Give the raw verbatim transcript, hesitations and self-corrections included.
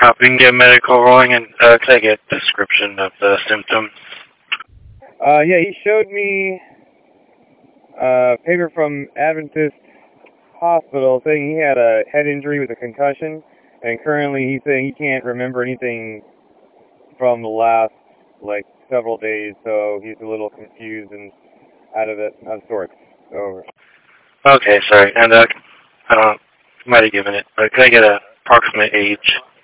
Uh, we can get medical rolling, and uh, can I get a description of the symptoms? Uh, yeah, he showed me a paper from Adventist Hospital saying he had a head injury with a concussion, and currently he's saying he can't remember anything from the last, like, several days, so he's a little confused and out of it, out of sorts. Over. Okay, sorry. And uh, I don't know, might have given it, but can I get an approximate age?